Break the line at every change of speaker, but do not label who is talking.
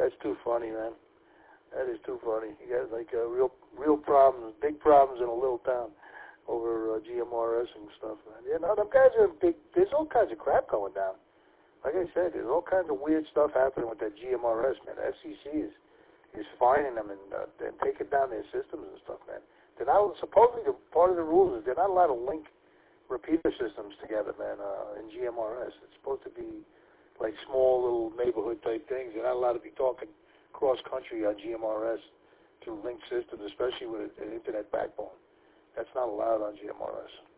That's too funny, man. That is too funny. You got like real problems, big problems in a little town over GMRS and stuff, man. You know, them guys are big. There's all kinds of crap going down. Like I said, there's all kinds of weird stuff happening with that GMRS, man. The FCC is fining them and taking down their systems and stuff, man. They're not supposedly part of the rules is they're not allowed to link repeater systems together, man. In GMRS, it's supposed to be like small little neighborhood type things. You're not allowed to be talking cross country on GMRS through linked systems, especially with an internet backbone. That's not allowed on GMRS.